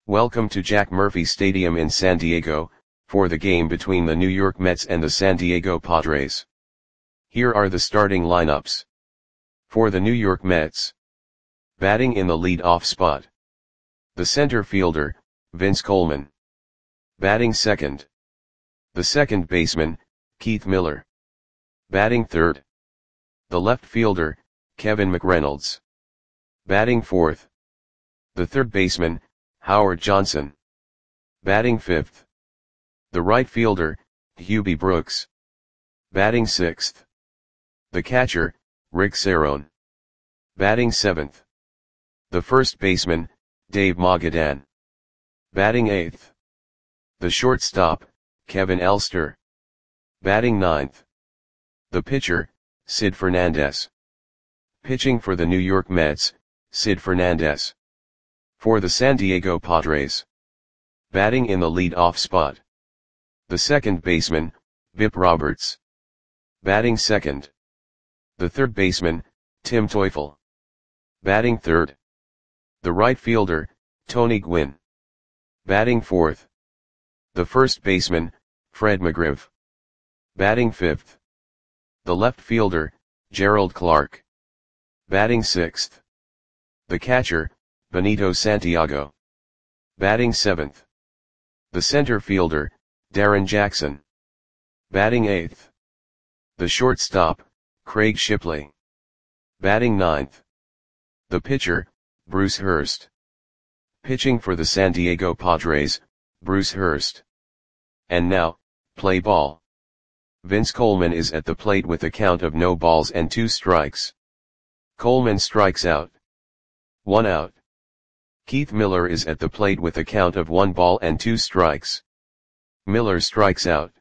Welcome to Jack Murphy Stadium in San Diego, for the game between the New York Mets and the San Diego Padres. Here are the starting lineups. For the New York Mets. Batting in the lead-off spot. The center fielder, Vince Coleman. Batting second. The second baseman, Keith Miller. Batting third. The left fielder, Kevin McReynolds. Batting fourth. The third baseman, Howard Johnson. Batting fifth. The right fielder, Hubie Brooks. Batting sixth. The catcher, Rick Cerone. Batting seventh. The first baseman, Dave Magadan. Batting eighth. The shortstop, Kevin Elster. Batting ninth. The pitcher, Sid Fernandez. Pitching for the New York Mets, Sid Fernandez. For the San Diego Padres. Batting in the lead-off spot. The second baseman, Bip Roberts. Batting second. The third baseman, Tim Teufel. Batting third. The right fielder, Tony Gwynn. Batting fourth. The first baseman, Fred McGriff. Batting fifth. The left fielder, Gerald Clark. Batting sixth. The catcher, Benito Santiago. Batting seventh. The center fielder, Darren Jackson. Batting eighth. The shortstop, Craig Shipley. Batting ninth. The pitcher, Bruce Hurst. Pitching for the San Diego Padres, Bruce Hurst. And now, play ball. Vince Coleman is at the plate with a count of no balls and 2 strikes. Coleman strikes out. 1 out. Keith Miller is at the plate with a count of 1 ball and 2 strikes. Miller strikes out.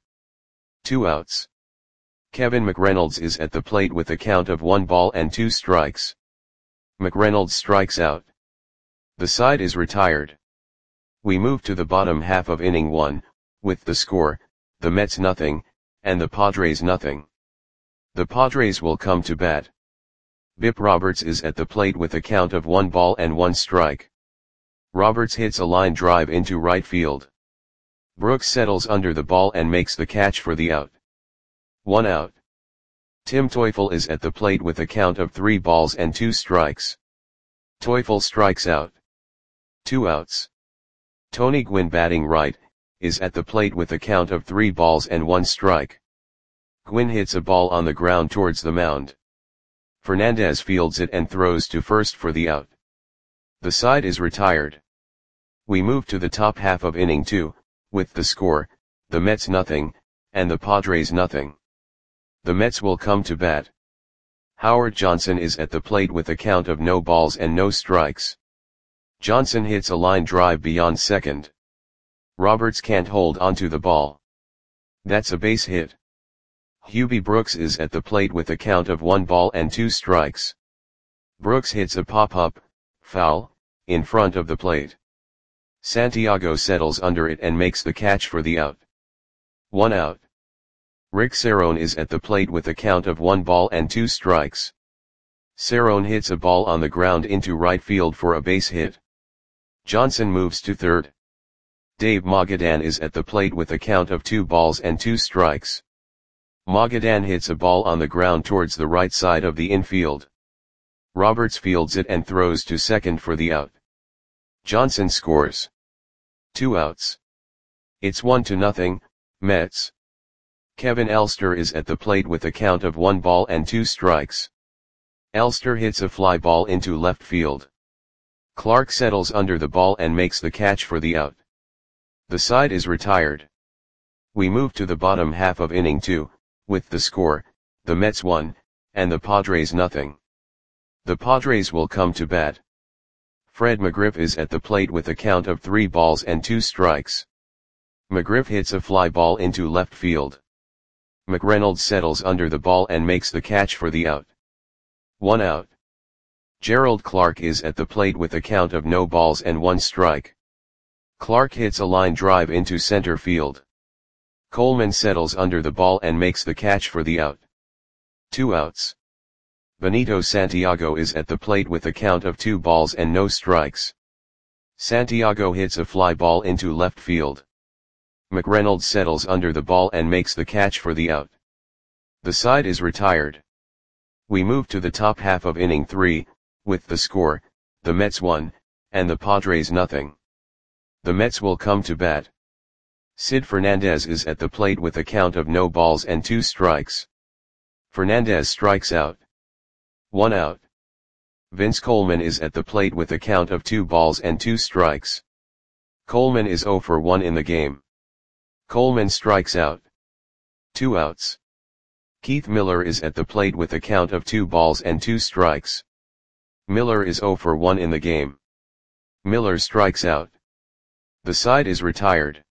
2 outs. Kevin McReynolds is at the plate with a count of 1 ball and 2 strikes. McReynolds strikes out. The side is retired. We move to the bottom half of inning 1, with the score, the Mets nothing, and the Padres nothing. The Padres will come to bat. Bip Roberts is at the plate with a count of 1 ball and 1 strike. Roberts hits a line drive into right field. Brooks settles under the ball and makes the catch for the out. 1 out. Tim Teufel is at the plate with a count of 3 balls and 2 strikes. Teufel strikes out. 2 outs. Tony Gwynn, batting right, is at the plate with a count of 3 balls and 1 strike. Gwynn hits a ball on the ground towards the mound. Fernandez fields it and throws to first for the out. The side is retired. We move to the top half of inning 2, with the score, the Mets nothing, and the Padres nothing. The Mets will come to bat. Howard Johnson is at the plate with a count of no balls and no strikes. Johnson hits a line drive beyond second. Roberts can't hold onto the ball. That's a base hit. Hubie Brooks is at the plate with a count of 1 ball and 2 strikes. Brooks hits a pop-up, foul, in front of the plate. Santiago settles under it and makes the catch for the out. 1 out. Rick Cerone is at the plate with a count of 1 ball and 2 strikes. Cerone hits a ball on the ground into right field for a base hit. Johnson moves to third. Dave Magadan is at the plate with a count of 2 balls and 2 strikes. Magadan hits a ball on the ground towards the right side of the infield. Roberts fields it and throws to second for the out. Johnson scores. 2 outs. It's 1-0, Mets. Kevin Elster is at the plate with a count of 1 ball and 2 strikes. Elster hits a fly ball into left field. Clark settles under the ball and makes the catch for the out. The side is retired. We move to the bottom half of inning 2, with the score, the Mets 1, and the Padres nothing. The Padres will come to bat. Fred McGriff is at the plate with a count of 3 balls and 2 strikes. McGriff hits a fly ball into left field. McReynolds settles under the ball and makes the catch for the out. 1 out. Gerald Clark is at the plate with a count of no balls and 1 strike. Clark hits a line drive into center field. Coleman settles under the ball and makes the catch for the out. 2 outs. Benito Santiago is at the plate with a count of 2 balls and no strikes. Santiago hits a fly ball into left field. McReynolds settles under the ball and makes the catch for the out. The side is retired. We move to the top half of inning 3, with the score, the Mets 1, and the Padres nothing. The Mets will come to bat. Sid Fernandez is at the plate with a count of no balls and 2 strikes. Fernandez strikes out. 1 out. Vince Coleman is at the plate with a count of 2 balls and 2 strikes. Coleman is 0 for 1 in the game. Coleman strikes out. 2 outs. Keith Miller is at the plate with a count of 2 balls and 2 strikes. Miller is 0 for 1 in the game. Miller strikes out. The side is retired.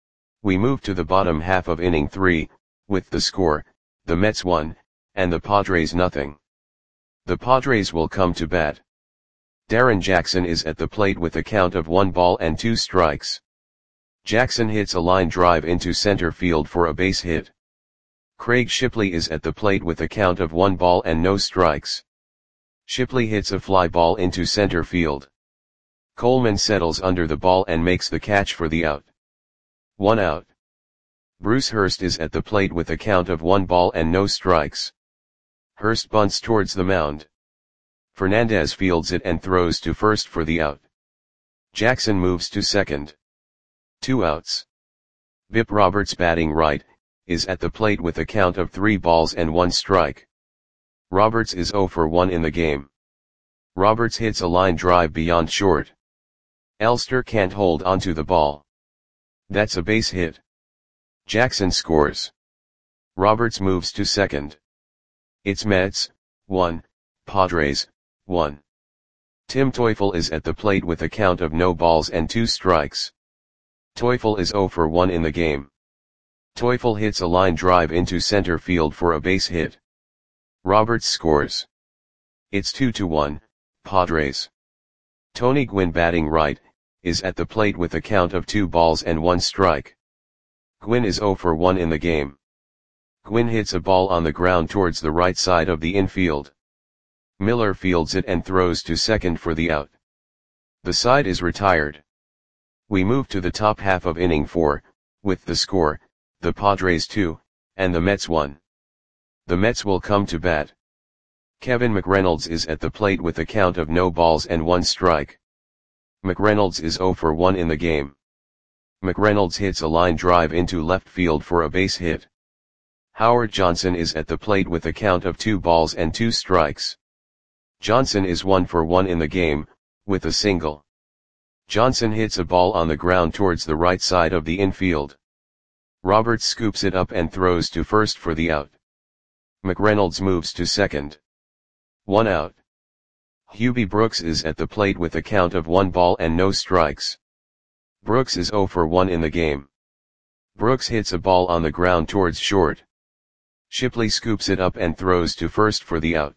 We move to the bottom half of inning 3, with the score, the Mets 1, and the Padres nothing. The Padres will come to bat. Darren Jackson is at the plate with a count of 1 ball and 2 strikes. Jackson hits a line drive into center field for a base hit. Craig Shipley is at the plate with a count of 1 ball and no strikes. Shipley hits a fly ball into center field. Coleman settles under the ball and makes the catch for the out. 1 out. Bruce Hurst is at the plate with a count of 1 ball and no strikes. Hurst bunts towards the mound. Fernandez fields it and throws to first for the out. Jackson moves to second. 2 outs. Bip Roberts, batting right, is at the plate with a count of 3 balls and 1 strike. Roberts is 0 for 1 in the game. Roberts hits a line drive beyond short. Elster can't hold onto the ball. That's a base hit. Jackson scores. Roberts moves to second. It's Mets 1, Padres 1. Tim Teufel is at the plate with a count of no balls and 2 strikes. Teufel is 0 for 1 in the game. Teufel hits a line drive into center field for a base hit. Roberts scores. It's 2-1, Padres. Tony Gwynn, batting right, is at the plate with a count of 2 balls and 1 strike. Gwynn is 0 for 1 in the game. Gwynn hits a ball on the ground towards the right side of the infield. Miller fields it and throws to second for the out. The side is retired. We move to the top half of inning 4, with the score, the Padres 2, and the Mets 1. The Mets will come to bat. Kevin McReynolds is at the plate with a count of no balls and 1 strike. McReynolds is 0 for 1 in the game. McReynolds hits a line drive into left field for a base hit. Howard Johnson is at the plate with a count of 2 balls and 2 strikes. Johnson is 1 for 1 in the game, with a single. Johnson hits a ball on the ground towards the right side of the infield. Roberts scoops it up and throws to first for the out. McReynolds moves to second. 1 out. Hubie Brooks is at the plate with a count of 1 ball and no strikes. Brooks is 0 for 1 in the game. Brooks hits a ball on the ground towards short. Shipley scoops it up and throws to first for the out.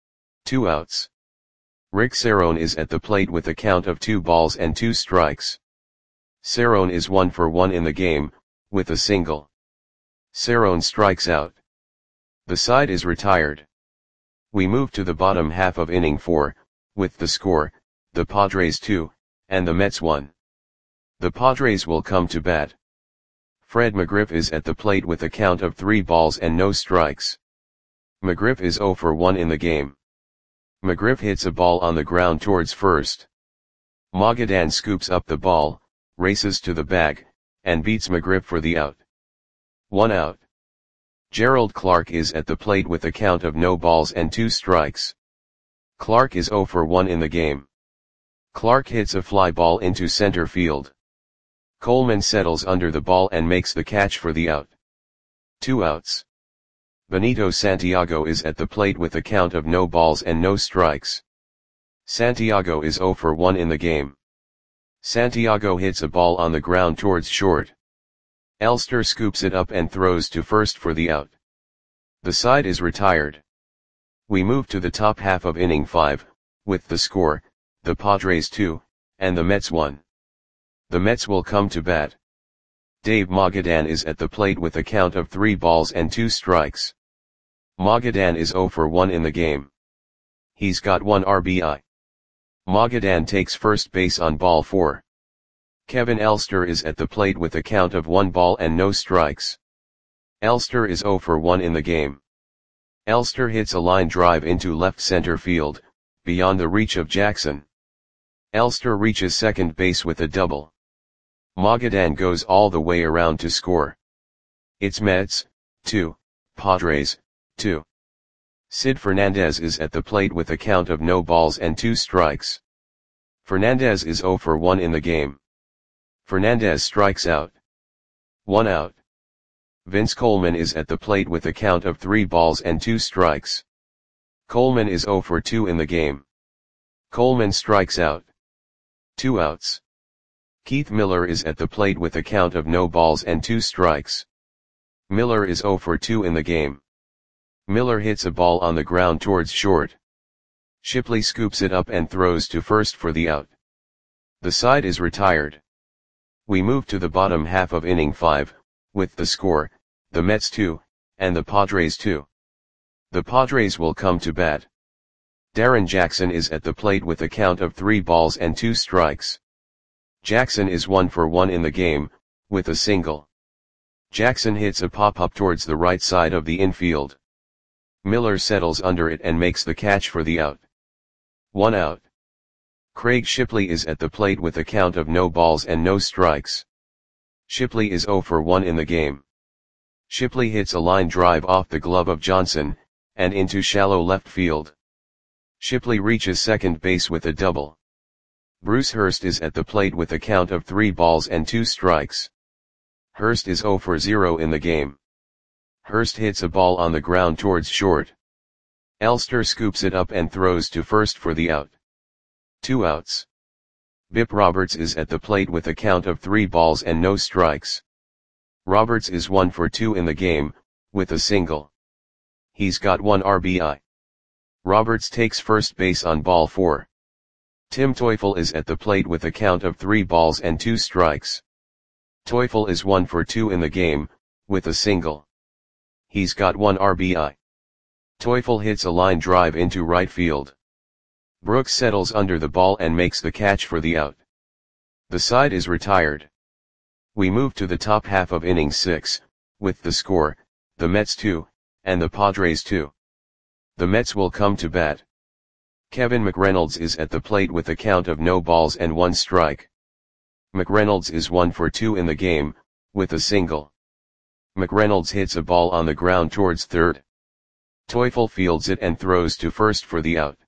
2 outs. Rick Cerrone is at the plate with a count of 2 balls and 2 strikes. Cerrone is 1 for 1 in the game, with a single. Cerrone strikes out. The side is retired. We move to the bottom half of inning 4, with the score, the Padres 2, and the Mets 1. The Padres will come to bat. Fred McGriff is at the plate with a count of 3 balls and no strikes. McGriff is 0 for 1 in the game. McGriff hits a ball on the ground towards first. Magadan scoops up the ball, races to the bag, and beats McGriff for the out. 1 out. Gerald Clark is at the plate with a count of no balls and 2 strikes. Clark is 0 for 1 in the game. Clark hits a fly ball into center field. Coleman settles under the ball and makes the catch for the out. 2 outs. Benito Santiago is at the plate with a count of no balls and no strikes. Santiago is 0 for 1 in the game. Santiago hits a ball on the ground towards short. Elster scoops it up and throws to first for the out. The side is retired. We move to the top half of inning 5, with the score, the Padres 2, and the Mets 1. The Mets will come to bat. Dave Magadan is at the plate with a count of 3 balls and 2 strikes. Magadan is 0 for 1 in the game. He's got 1 RBI. Magadan takes first base on ball 4. Kevin Elster is at the plate with a count of 1 ball and no strikes. Elster is 0 for 1 in the game. Elster hits a line drive into left center field, beyond the reach of Jackson. Elster reaches second base with a double. Magadan goes all the way around to score. It's Mets, 2, Padres, 2. Sid Fernandez is at the plate with a count of no balls and 2 strikes. Fernandez is 0 for 1 in the game. Fernandez strikes out. 1 out. Vince Coleman is at the plate with a count of 3 balls and 2 strikes. Coleman is 0 for 2 in the game. Coleman strikes out. 2 outs. Keith Miller is at the plate with a count of no balls and 2 strikes. Miller is 0 for 2 in the game. Miller hits a ball on the ground towards short. Shipley scoops it up and throws to first for the out. The side is retired. We move to the bottom half of inning 5, with the score, the Mets 2, and the Padres 2. The Padres will come to bat. Darren Jackson is at the plate with a count of 3 balls and 2 strikes. Jackson is 1 for 1 in the game, with a single. Jackson hits a pop-up towards the right side of the infield. Miller settles under it and makes the catch for the out. 1 out. Craig Shipley is at the plate with a count of no balls and no strikes. Shipley is 0 for 1 in the game. Shipley hits a line drive off the glove of Johnson, and into shallow left field. Shipley reaches second base with a double. Bruce Hurst is at the plate with a count of 3 balls and 2 strikes. Hurst is 0 for 0 in the game. Hurst hits a ball on the ground towards short. Elster scoops it up and throws to first for the out. 2 outs. Bip Roberts is at the plate with a count of 3 balls and no strikes. Roberts is 1 for 2 in the game, with a single. He's got 1 RBI. Roberts takes first base on ball 4. Tim Teufel is at the plate with a count of 3 balls and 2 strikes. Teufel is 1 for 2 in the game, with a single. He's got 1 RBI. Teufel hits a line drive into right field. Brooks settles under the ball and makes the catch for the out. The side is retired. We move to the top half of inning 6, with the score, the Mets 2, and the Padres 2. The Mets will come to bat. Kevin McReynolds is at the plate with a count of no balls and 1 strike. McReynolds is 1 for 2 in the game, with a single. McReynolds hits a ball on the ground towards third. Teufel fields it and throws to first for the out.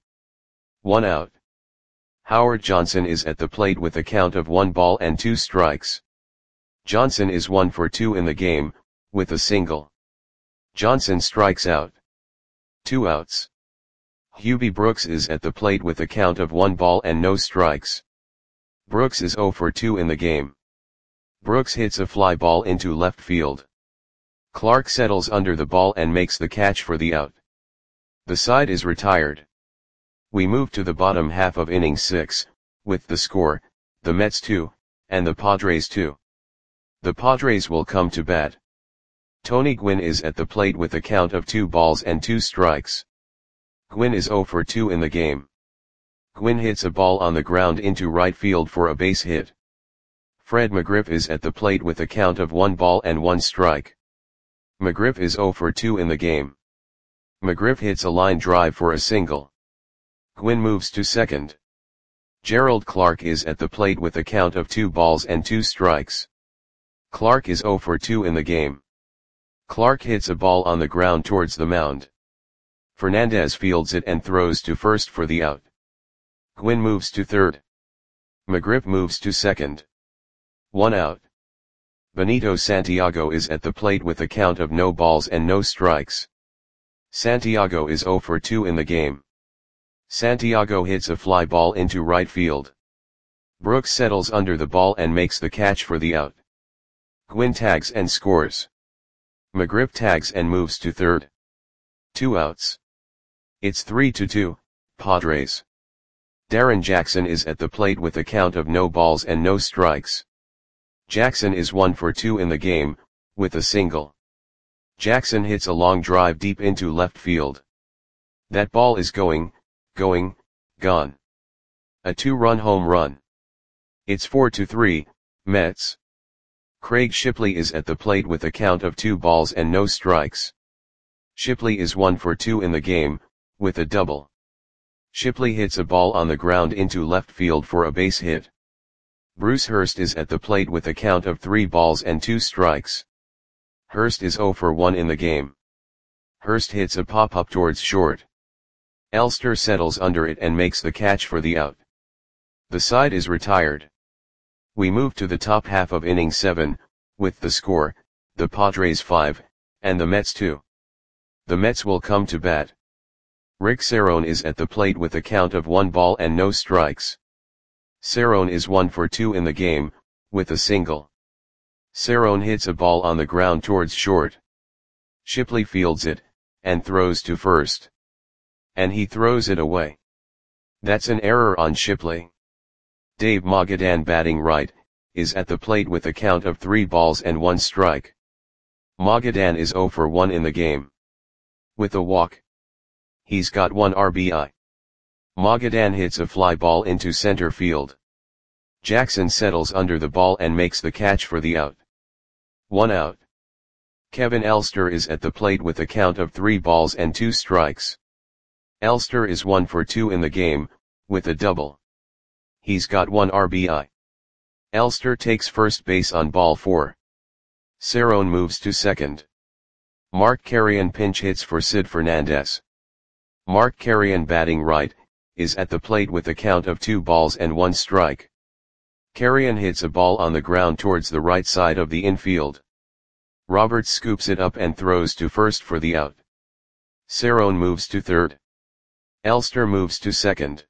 1 out. Howard Johnson is at the plate with a count of 1 ball and 2 strikes. Johnson is 1 for 2 in the game, with a single. Johnson strikes out. 2 outs. Hubie Brooks is at the plate with a count of 1 ball and no strikes. Brooks is 0 for 2 in the game. Brooks hits a fly ball into left field. Clark settles under the ball and makes the catch for the out. The side is retired. We move to the bottom half of inning 6, with the score, the Mets 2, and the Padres 2. The Padres will come to bat. Tony Gwynn is at the plate with a count of 2 balls and 2 strikes. Gwynn is 0 for 2 in the game. Gwynn hits a ball on the ground into right field for a base hit. Fred McGriff is at the plate with a count of 1 ball and 1 strike. McGriff is 0 for 2 in the game. McGriff hits a line drive for a single. Gwynn moves to second. Gerald Clark is at the plate with a count of 2 balls and 2 strikes. Clark is 0 for 2 in the game. Clark hits a ball on the ground towards the mound. Fernandez fields it and throws to first for the out. Gwynn moves to third. McGriff moves to second. 1 out. Benito Santiago is at the plate with a count of no balls and no strikes. Santiago is 0 for 2 in the game. Santiago hits a fly ball into right field. Brooks settles under the ball and makes the catch for the out. Gwynn tags and scores. McGriff tags and moves to third. 2 outs. It's 3-2, Padres. Darren Jackson is at the plate with a count of no balls and no strikes. Jackson is 1 for 2 in the game, with a single. Jackson hits a long drive deep into left field. That ball is gone. A 2-run home run. It's 4-3, Mets. Craig Shipley is at the plate with a count of 2 balls and no strikes. Shipley is 1 for 2 in the game, with a double. Shipley hits a ball on the ground into left field for a base hit. Bruce Hurst is at the plate with a count of 3 balls and 2 strikes. Hurst is 0 for 1 in the game. Hurst hits a pop-up towards short. Elster settles under it and makes the catch for the out. The side is retired. We move to the top half of inning 7, with the score, the Padres 5, and the Mets 2. The Mets will come to bat. Rick Cerone is at the plate with a count of 1 ball and no strikes. Cerone is 1 for 2 in the game, with a single. Cerone hits a ball on the ground towards short. Shipley fields it, and throws to first. And he throws it away. That's an error on Shipley. Dave Magadan, batting right, is at the plate with a count of 3 balls and 1 strike. Magadan is 0 for 1 in the game. With a walk. He's got 1 RBI. Magadan hits a fly ball into center field. Jackson settles under the ball and makes the catch for the out. 1 out. Kevin Elster is at the plate with a count of 3 balls and 2 strikes. Elster is 1 for 2 in the game, with a double. He's got 1 RBI. Elster takes first base on ball 4. Cerone moves to second. Mark Carrion pinch hits for Sid Fernandez. Mark Carrion, batting right, is at the plate with a count of 2 balls and 1 strike. Carrion hits a ball on the ground towards the right side of the infield. Roberts scoops it up and throws to first for the out. Cerone moves to third. Elster moves to second.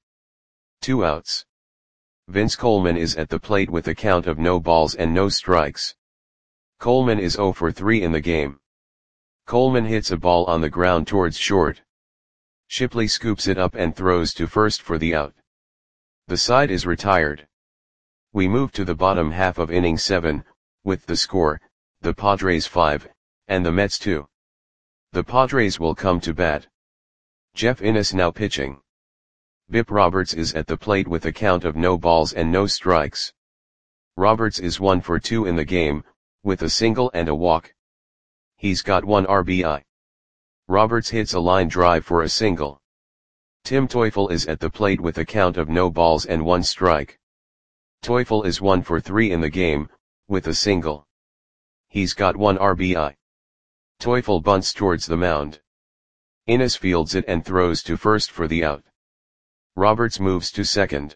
2 outs. Vince Coleman is at the plate with a count of no balls and no strikes. Coleman is 0 for 3 in the game. Coleman hits a ball on the ground towards short. Shipley scoops it up and throws to first for the out. The side is retired. We move to the bottom half of inning 7, with the score, the Padres 5, and the Mets 2. The Padres will come to bat. Jeff Innes now pitching. Bip Roberts is at the plate with a count of no balls and no strikes. Roberts is 1 for 2 in the game, with a single and a walk. He's got 1 RBI. Roberts hits a line drive for a single. Tim Teufel is at the plate with a count of no balls and 1 strike. Teufel is 1 for 3 in the game, with a single. He's got 1 RBI. Teufel bunts towards the mound. Innes fields it and throws to first for the out. Roberts moves to second.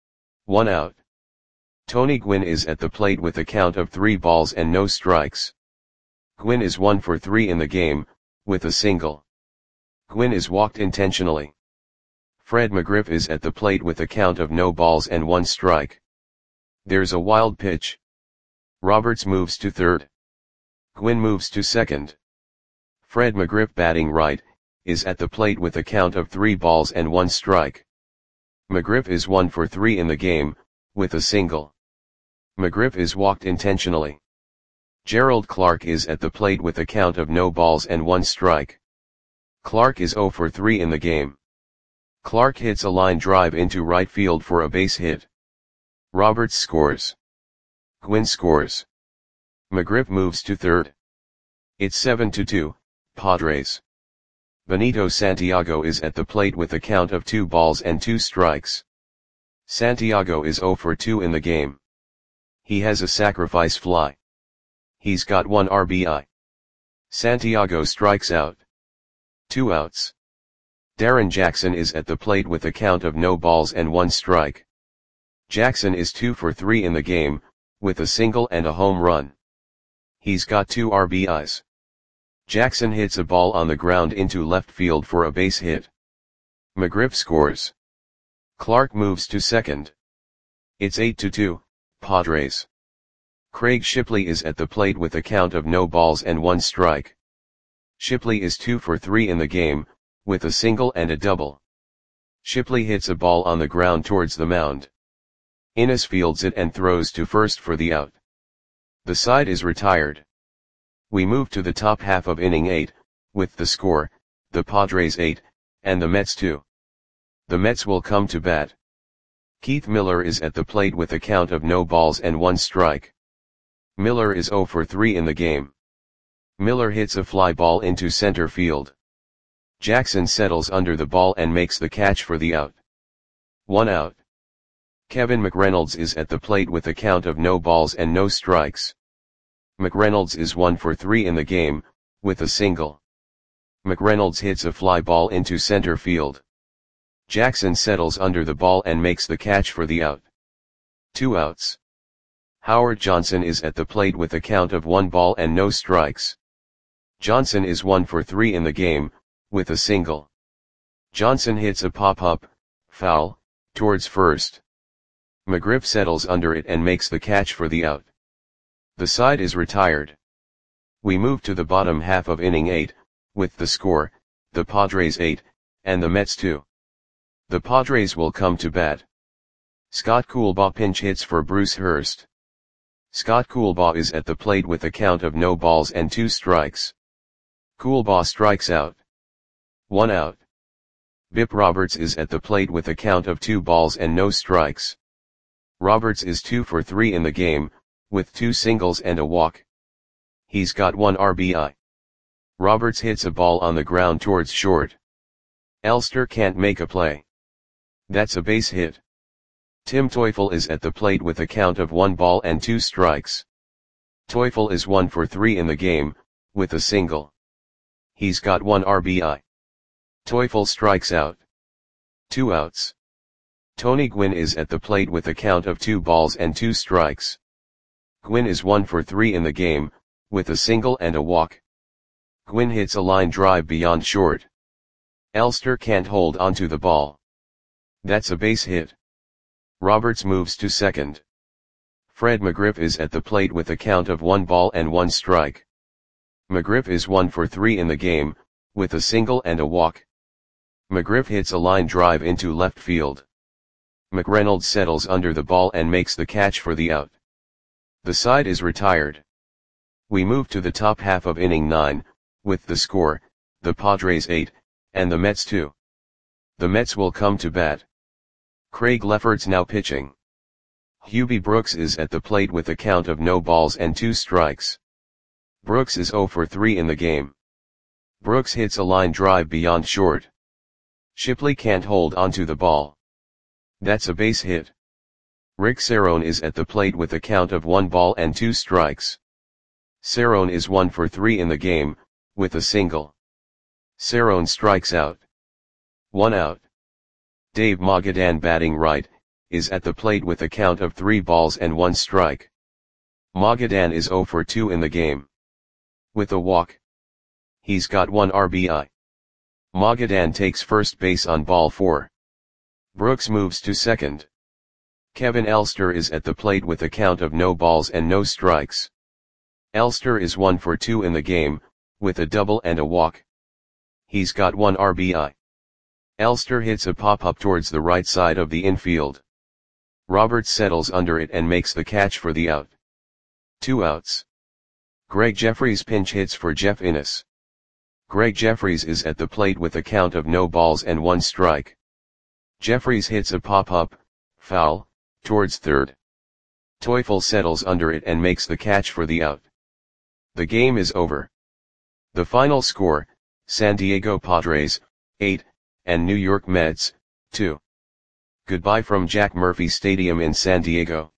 1 out. Tony Gwynn is at the plate with a count of 3 balls and no strikes. Gwynn is 1 for 3 in the game, with a single. Gwynn is walked intentionally. Fred McGriff is at the plate with a count of no balls and 1 strike. There's a wild pitch. Roberts moves to third. Gwynn moves to second. Fred McGriff, batting right, is at the plate with a count of 3 balls and 1 strike. McGriff is 1 for 3 in the game, with a single. McGriff is walked intentionally. Gerald Clark is at the plate with a count of no balls and 1 strike. Clark is 0 for 3 in the game. Clark hits a line drive into right field for a base hit. Roberts scores. Gwynn scores. McGriff moves to third. It's 7-2, Padres. Benito Santiago is at the plate with a count of 2 balls and 2 strikes. Santiago is 0 for 2 in the game. He has a sacrifice fly. He's got 1 RBI. Santiago strikes out. 2 outs. Darren Jackson is at the plate with a count of no balls and 1 strike. Jackson is 2 for 3 in the game, with a single and a home run. He's got 2 RBIs. Jackson hits a ball on the ground into left field for a base hit. McGriff scores. Clark moves to second. It's 8-2, Padres. Craig Shipley is at the plate with a count of no balls and 1 strike. Shipley is 2 for 3 in the game, with a single and a double. Shipley hits a ball on the ground towards the mound. Innes fields it and throws to first for the out. The side is retired. We move to the top half of inning 8, with the score, the Padres 8, and the Mets 2. The Mets will come to bat. Keith Miller is at the plate with a count of no balls and 1 strike. Miller is 0 for 3 in the game. Miller hits a fly ball into center field. Jackson settles under the ball and makes the catch for the out. 1 out. Kevin McReynolds is at the plate with a count of no balls and no strikes. McReynolds is 1 for 3 in the game, with a single. McReynolds hits a fly ball into center field. Jackson settles under the ball and makes the catch for the out. 2 outs. Howard Johnson is at the plate with a count of 1 ball and no strikes. Johnson is 1 for 3 in the game, with a single. Johnson hits a pop-up, foul, towards first. McGriff settles under it and makes the catch for the out. The side is retired. We move to the bottom half of inning 8, with the score, the Padres 8, and the Mets 2. The Padres will come to bat. Scott Coolbaugh pinch hits for Bruce Hurst. Scott Coolbaugh is at the plate with a count of no balls and 2 strikes. Coolbaugh strikes out. 1 out. Bip Roberts is at the plate with a count of 2 balls and no strikes. Roberts is 2 for 3 in the game, with 2 singles and a walk. He's got 1 RBI. Roberts hits a ball on the ground towards short. Elster can't make a play. That's a base hit. Tim Teufel is at the plate with a count of 1 ball and 2 strikes. Teufel is 1 for 3 in the game, with a single. He's got 1 RBI. Teufel strikes out. 2 outs. Tony Gwynn is at the plate with a count of 2 balls and 2 strikes. Gwynn is 1 for 3 in the game, with a single and a walk. Gwynn hits a line drive beyond short. Elster can't hold onto the ball. That's a base hit. Roberts moves to second. Fred McGriff is at the plate with a count of 1 ball and 1 strike. McGriff is 1 for 3 in the game, with a single and a walk. McGriff hits a line drive into left field. McReynolds settles under the ball and makes the catch for the out. The side is retired. We move to the top half of inning 9, with the score, the Padres 8, and the Mets 2. The Mets will come to bat. Craig Lefferts now pitching. Hubie Brooks is at the plate with a count of no balls and 2 strikes. Brooks is 0 for 3 in the game. Brooks hits a line drive beyond short. Shipley can't hold onto the ball. That's a base hit. Rick Cerrone is at the plate with a count of 1 ball and 2 strikes. Cerrone is 1 for 3 in the game, with a single. Cerrone strikes out. 1 out. Dave Magadan batting right, is at the plate with a count of 3 balls and 1 strike. Magadan is 0 for 2 in the game. With a walk. He's got 1 RBI. Magadan takes first base on ball 4. Brooks moves to second. Kevin Elster is at the plate with a count of no balls and no strikes. Elster is 1 for 2 in the game, with a double and a walk. He's got 1 RBI. Elster hits a pop-up towards the right side of the infield. Roberts settles under it and makes the catch for the out. 2 outs. Greg Jeffries pinch hits for Jeff Innes. Greg Jeffries is at the plate with a count of no balls and 1 strike. Jeffries hits a pop-up, foul, towards third. Teufel settles under it and makes the catch for the out. The game is over. The final score, San Diego Padres, 8, and New York Mets, 2. Goodbye from Jack Murphy Stadium in San Diego.